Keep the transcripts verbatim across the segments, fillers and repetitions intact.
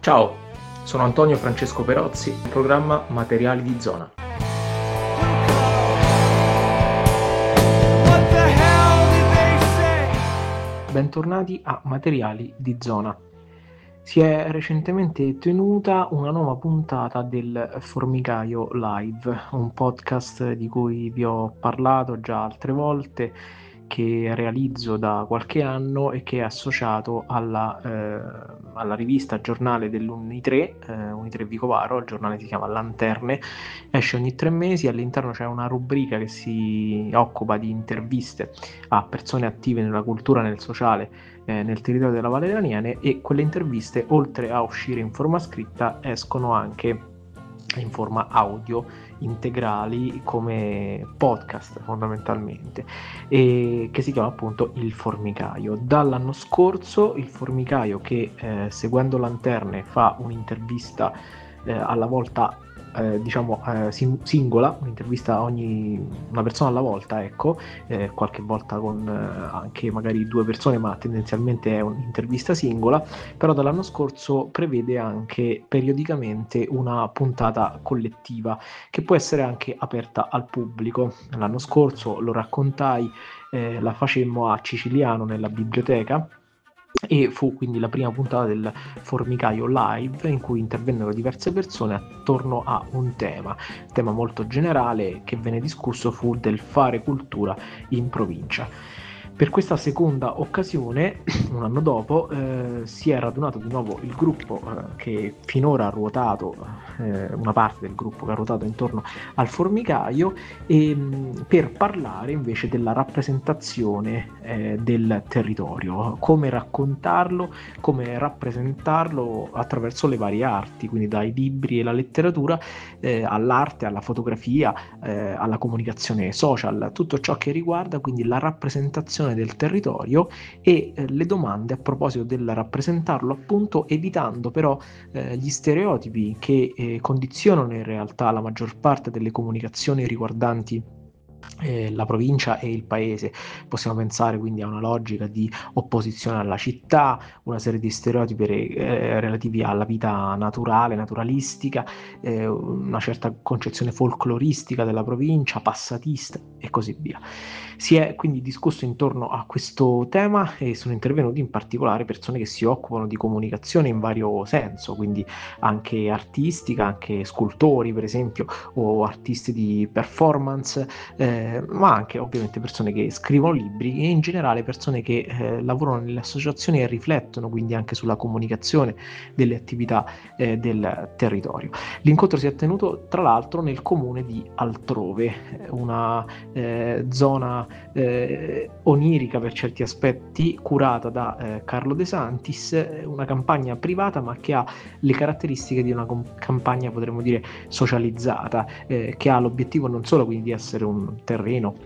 Ciao, sono Antonio Francesco Perozzi, programma Materiali di Zona. Bentornati a Materiali di Zona. Si è recentemente tenuta una nuova puntata del Formicaio Live, un podcast di cui vi ho parlato già altre volte, che realizzo da qualche anno e che è associato alla, eh, alla rivista giornale dell'Unitre, eh, Unitre Vicovaro. Il giornale si chiama Lanterne, esce ogni tre mesi, all'interno c'è una rubrica che si occupa di interviste a persone attive nella cultura, nel sociale, eh, nel territorio della Valle dell'Aniene, e quelle interviste, oltre a uscire in forma scritta, escono anche in forma audio integrali come podcast fondamentalmente, e che si chiama appunto Il Formicaio. Dall'anno scorso Il Formicaio, che eh, seguendo Lanterne fa un'intervista eh, alla volta, eh, diciamo eh, sing- singola, un'intervista a ogni una persona alla volta, ecco, eh, qualche volta con eh, anche magari due persone, ma tendenzialmente è un'intervista singola. Però dall'anno scorso prevede anche periodicamente una puntata collettiva che può essere anche aperta al pubblico. L'anno scorso, lo raccontai, eh, la facemmo a Ciciliano nella biblioteca, e fu quindi la prima puntata del Formicaio Live, in cui intervennero diverse persone attorno a un tema, tema molto generale che venne discusso, fu del fare cultura in provincia. Per questa seconda occasione, un anno dopo, eh, si è radunato di nuovo il gruppo eh, che finora ha ruotato, eh, una parte del gruppo che ha ruotato intorno al Formicaio, e, mh, per parlare invece della rappresentazione eh, del territorio, come raccontarlo, come rappresentarlo attraverso le varie arti, quindi dai libri e la letteratura eh, all'arte, alla fotografia, eh, alla comunicazione social, tutto ciò che riguarda quindi la rappresentazione del territorio e eh, le domande a proposito del rappresentarlo, appunto, evitando però eh, gli stereotipi che eh, condizionano in realtà la maggior parte delle comunicazioni riguardanti Eh, la provincia e il paese. Possiamo pensare quindi a una logica di opposizione alla città, una serie di stereotipi eh, relativi alla vita naturale, naturalistica, eh, una certa concezione folcloristica della provincia, passatista e così via. Si è quindi discusso intorno a questo tema e sono intervenuti in particolare persone che si occupano di comunicazione in vario senso, quindi anche artistica, anche scultori per esempio, o artisti di performance, eh, ma anche ovviamente persone che scrivono libri e in generale persone che eh, lavorano nelle associazioni e riflettono quindi anche sulla comunicazione delle attività eh, del territorio. L'incontro si è tenuto tra l'altro nel comune di Altrove, una eh, zona eh, onirica per certi aspetti, curata da eh, Carlo De Santis, una campagna privata ma che ha le caratteristiche di una com- campagna, potremmo dire, socializzata, eh, che ha l'obiettivo non solo quindi di essere un terreno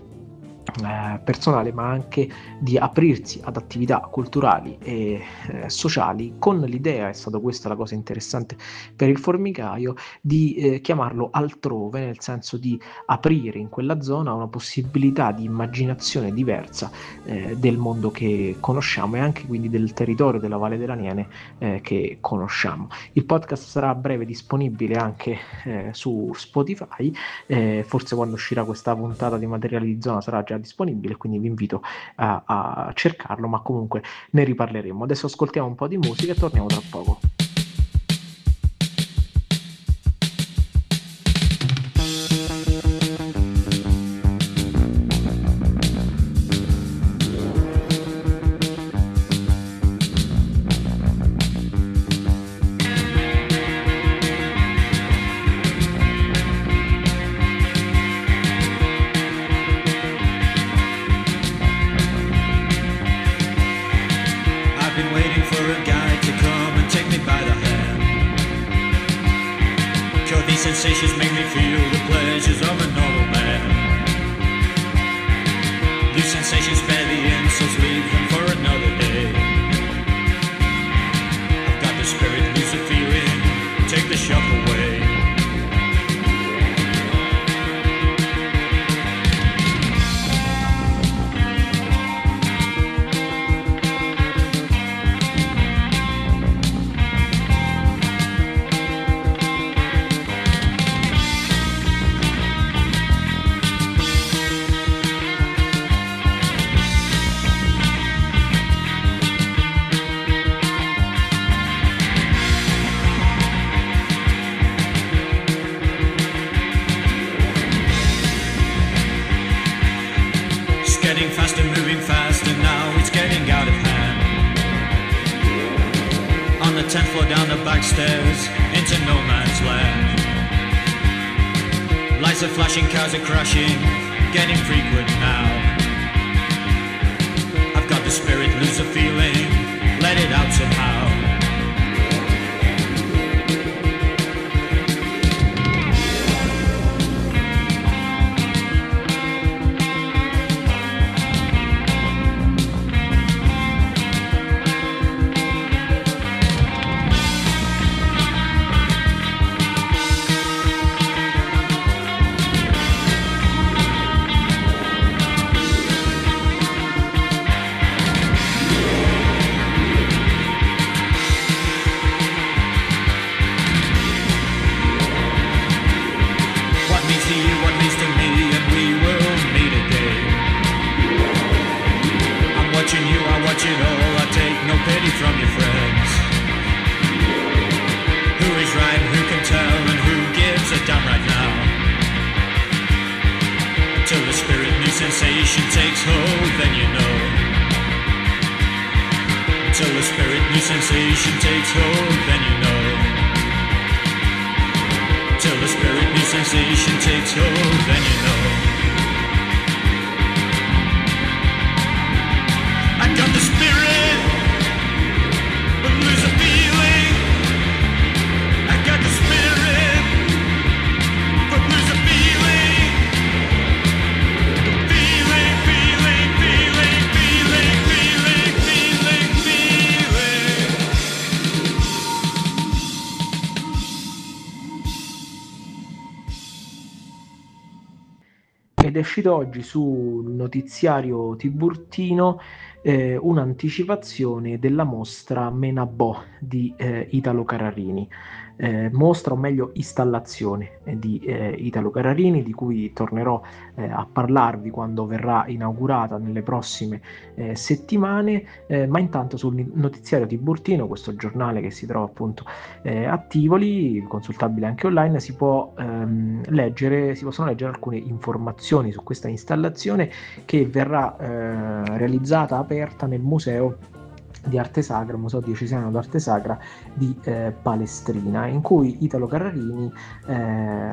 Eh, personale, ma anche di aprirsi ad attività culturali e eh, sociali, con l'idea, è stata questa la cosa interessante per il Formicaio, di eh, chiamarlo altrove, nel senso di aprire in quella zona una possibilità di immaginazione diversa eh, del mondo che conosciamo e anche quindi del territorio della Valle dell'Aniene eh, che conosciamo. Il podcast sarà a breve disponibile anche eh, su Spotify, eh, forse quando uscirà questa puntata di Materiali di Zona sarà già disponibile, quindi vi invito a, a cercarlo, ma comunque ne riparleremo. Adesso ascoltiamo un po' di musica e torniamo tra poco. Sensations make me feel the pleasures of a noble man. These sensations spare the insults, leave them for another day. I've got the spirit, lose the feeling, take the shock away. the tenth floor down the back stairs into no man's land. Lights are flashing, cars are crashing, getting frequent now. I've got the spirit, lose the feeling, let it out somehow. Sensation takes hold, then you know. Till the spirit new sensation takes hold, then you know. Till the spirit new sensation takes hold, then you know. I got the spirit, but lose the feeling. I got the spirit, but lose the feeling. Ed è uscito oggi sul notiziario tiburtino eh, un'anticipazione della mostra Menabò di eh, Italo Carrarini. Eh, mostra, o meglio installazione eh, di eh, Italo Carrarini, di cui tornerò eh, a parlarvi quando verrà inaugurata nelle prossime eh, settimane, eh, ma intanto sul notiziario tiburtino, questo giornale che si trova appunto eh, a Tivoli, consultabile anche online, si può ehm, leggere, si possono leggere alcune informazioni su questa installazione che verrà eh, realizzata, aperta nel museo di arte sacra, Museo Diocesano d'Arte Sacra di eh, Palestrina, in cui Italo Carrarini eh,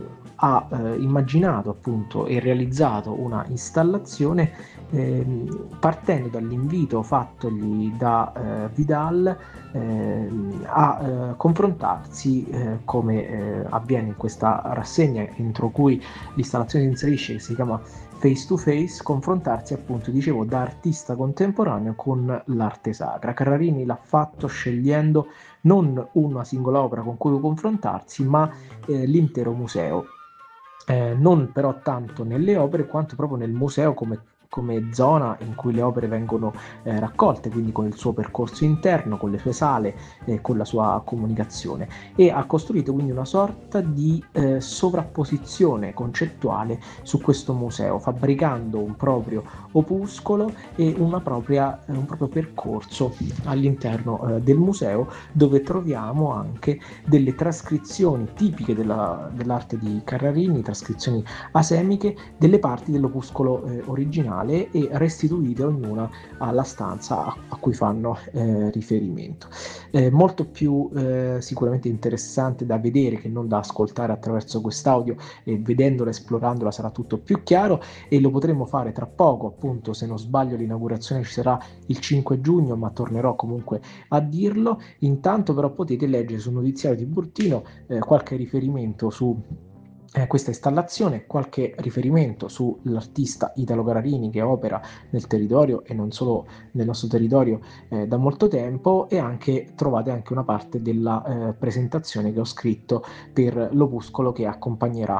ha eh, immaginato appunto e realizzato una installazione eh, partendo dall'invito fattogli da eh, Vidal eh, a eh, confrontarsi eh, come eh, avviene in questa rassegna entro cui l'installazione si inserisce, che si chiama Face to Face, confrontarsi appunto, dicevo, da artista contemporaneo con l'arte sacra. Carrarini l'ha fatto scegliendo non una singola opera con cui confrontarsi, ma eh, l'intero museo, eh, non però tanto nelle opere quanto proprio nel museo come come zona in cui le opere vengono eh, raccolte, quindi con il suo percorso interno, con le sue sale, eh, con la sua comunicazione, e ha costruito quindi una sorta di eh, sovrapposizione concettuale su questo museo, fabbricando un proprio opuscolo e una propria, eh, un proprio percorso all'interno eh, del museo, dove troviamo anche delle trascrizioni tipiche della, dell'arte di Carrarini, trascrizioni asemiche delle parti dell'opuscolo eh, originale, e restituite ognuna alla stanza a, a cui fanno eh, riferimento. Eh, molto più eh, sicuramente interessante da vedere che non da ascoltare attraverso quest'audio, e vedendola, esplorandola sarà tutto più chiaro, e lo potremo fare tra poco, appunto, se non sbaglio l'inaugurazione ci sarà il cinque giugno, ma tornerò comunque a dirlo. Intanto però potete leggere sul notiziario tiburtino eh, qualche riferimento su Eh, questa installazione, qualche riferimento sull'artista Italo Carrarini che opera nel territorio e non solo nel nostro territorio eh, da molto tempo, e anche trovate anche una parte della eh, presentazione che ho scritto per l'opuscolo che accompagnerà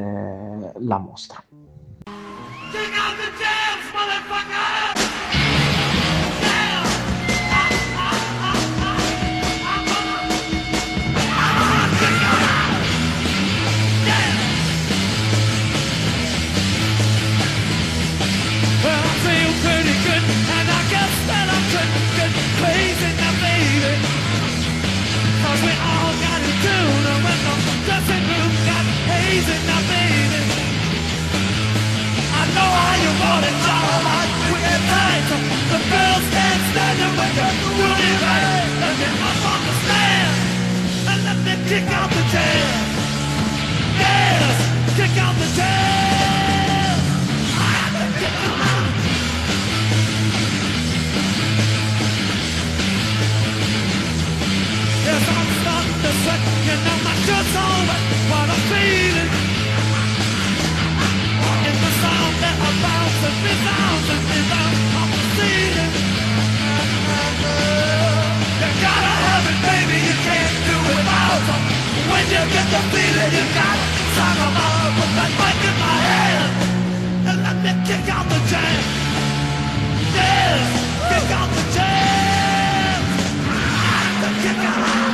eh, la mostra. Crazy now, baby, 'cause we all got it too. No, when the dressing room got hazy now, baby. kick out the jam. Yes, kick out the jam. I got to kick them out. Yes, I'm starting to sweat, and now my shirt's all wet. What I'm feeling is the sound that I bounce and resounds and resounds off the ceiling. You gotta have it, baby, you can't do it without it. When you get the feeling, you gotta song them all. Put that mic in my hand and let me kick out the jam. Yeah, kick out the jam. The kick out.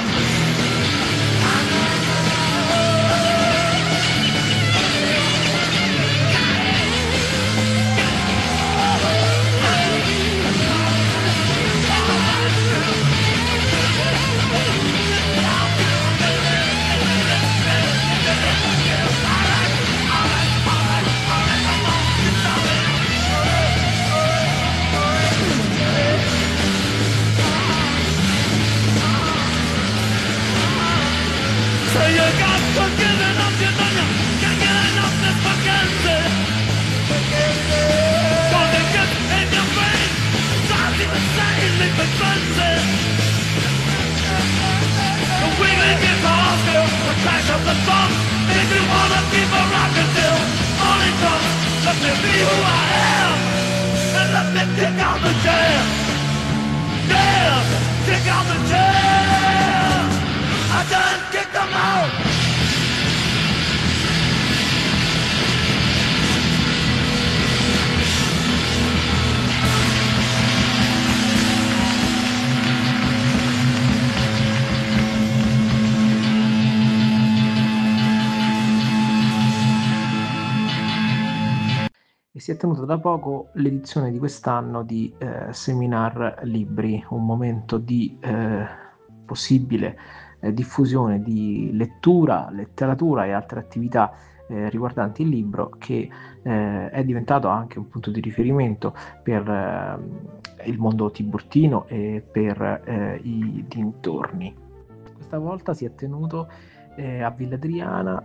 So you got to get enough, you know you can't get enough this vacancy. Gonna get in your brain, drives you insane, leave it frenzy. The wiggling guitar still, the crash of the drum, make you wanna keep a rockin' till morning comes. Let me be who I am, and let me kick out the jam. Yeah, kick out the jam. I done kicked them out. E si è tenuta da poco l'edizione di quest'anno di eh, Seminar Libri, un momento di eh, possibile eh, diffusione di lettura, letteratura e altre attività eh, riguardanti il libro, che eh, è diventato anche un punto di riferimento per eh, il mondo tiburtino e per eh, i dintorni. Questa volta si è tenuto eh, a Villa Adriana,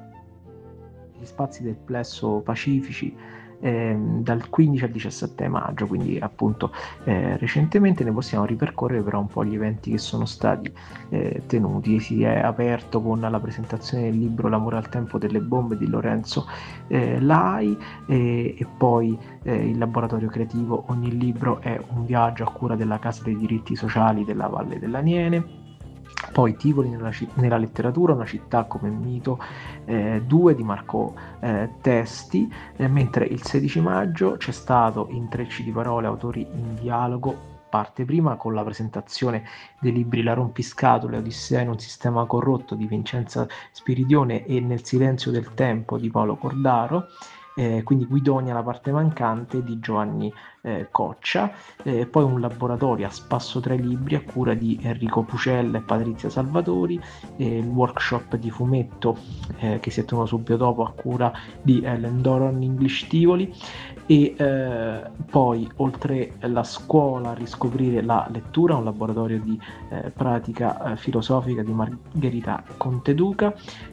gli spazi del Plesso Pacifici, Eh, dal quindici al diciassette maggio, quindi appunto eh, recentemente. Ne possiamo ripercorrere però un po' gli eventi che sono stati eh, tenuti. Si è aperto con la presentazione del libro L'amore al tempo delle bombe di Lorenzo eh, Lai e, e poi eh, il laboratorio creativo Ogni libro è un viaggio a cura della Casa dei diritti sociali della Valle dell'Aniene. Poi Tivoli nella, nella letteratura, una città come mito eh, due di Marco eh, Testi, eh, mentre il sedici maggio c'è stato Intrecci di parole, autori in dialogo, parte prima con la presentazione dei libri La rompiscatole, Odissea in un sistema corrotto di Vincenza Spiridione e Nel silenzio del tempo di Paolo Cordaro. Eh, quindi Guidonia, la parte mancante di Giovanni eh, Coccia, eh, poi un laboratorio a spasso tra i libri a cura di Enrico Pucella e Patrizia Salvatori, eh, il workshop di fumetto eh, che si è tenuto subito dopo a cura di Ellen Doron English Tivoli, e eh, poi oltre la scuola a riscoprire la lettura, un laboratorio di eh, pratica eh, filosofica di Margherita Conteduca,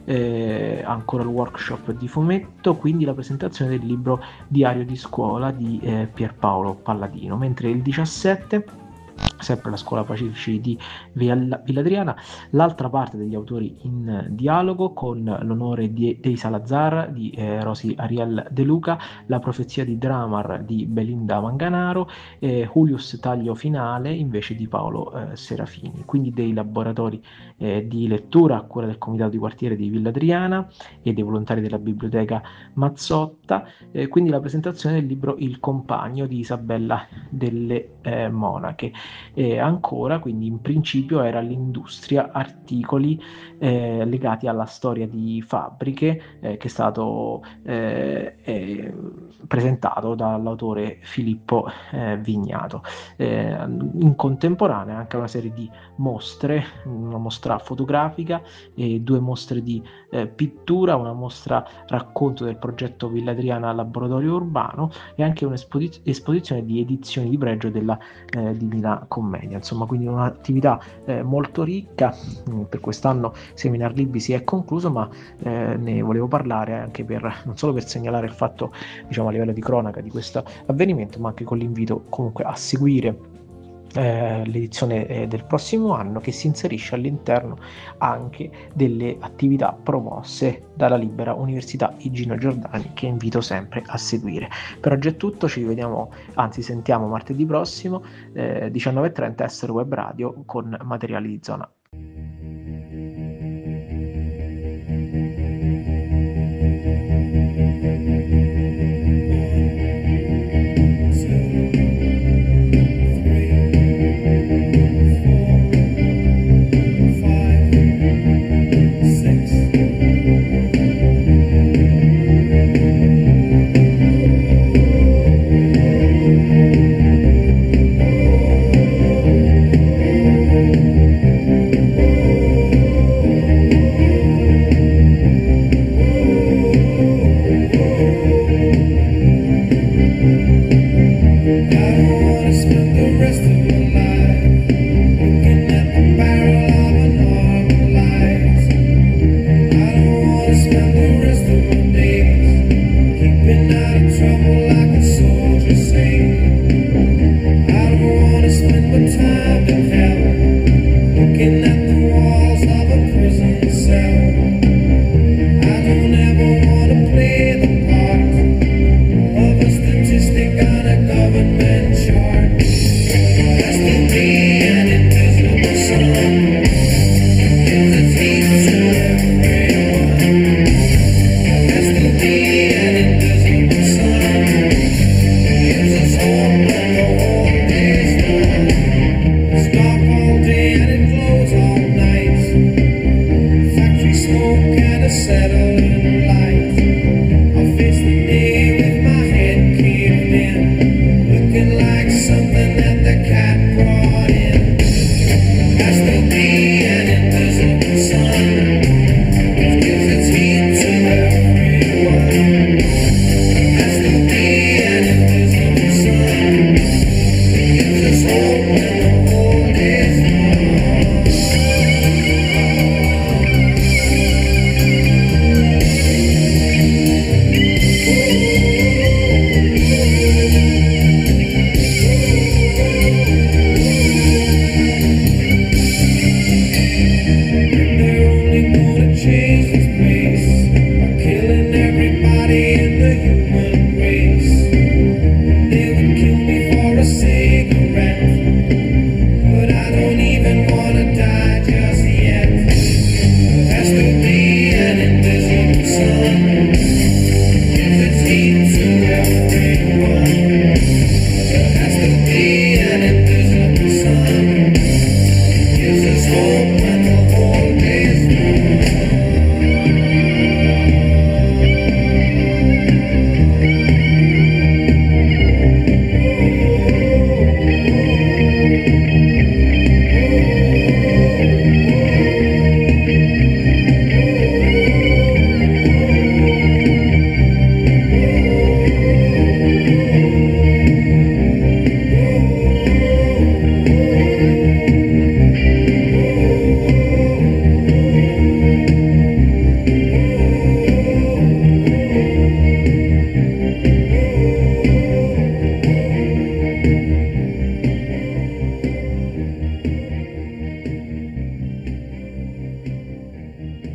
eh, ancora il workshop di fumetto, quindi la presentazione del libro Diario di scuola di eh, Pierpaolo Palladino, mentre il diciassette sempre la scuola Pacifici di Villa Adriana, l'altra parte degli autori in dialogo, con l'onore di, dei Salazar di eh, Rosy Ariel De Luca, La profezia di Dramar di Belinda Manganaro, e Julius Taglio Finale invece di Paolo eh, Serafini. Quindi dei laboratori eh, di lettura a cura del comitato di quartiere di Villa Adriana e dei volontari della biblioteca Mazzotta, eh, quindi la presentazione del libro Il compagno di Isabella delle eh, Monache. E ancora, quindi in principio era l'industria articoli eh, legati alla storia di fabbriche, eh, che è stato eh, eh, presentato dall'autore Filippo eh, Vignato. Eh, in contemporanea anche una serie di mostre, una mostra fotografica e due mostre di eh, pittura, una mostra racconto del progetto Villa Adriana Laboratorio Urbano, e anche un'esposizione di edizioni di pregio della eh, Divina Commedia. commedia, insomma, quindi un'attività eh, molto ricca. Per quest'anno Seminar Libri si è concluso, ma eh, ne volevo parlare anche per, non solo per segnalare il fatto, diciamo, a livello di cronaca di questo avvenimento, ma anche con l'invito comunque a seguire Eh, l'edizione eh, del prossimo anno, che si inserisce all'interno anche delle attività promosse dalla Libera Università Igino Giordani, che invito sempre a seguire. Per oggi è tutto, ci vediamo, anzi sentiamo martedì prossimo, eh, diciannove e trenta, Essere Web Radio con Materiali di Zona.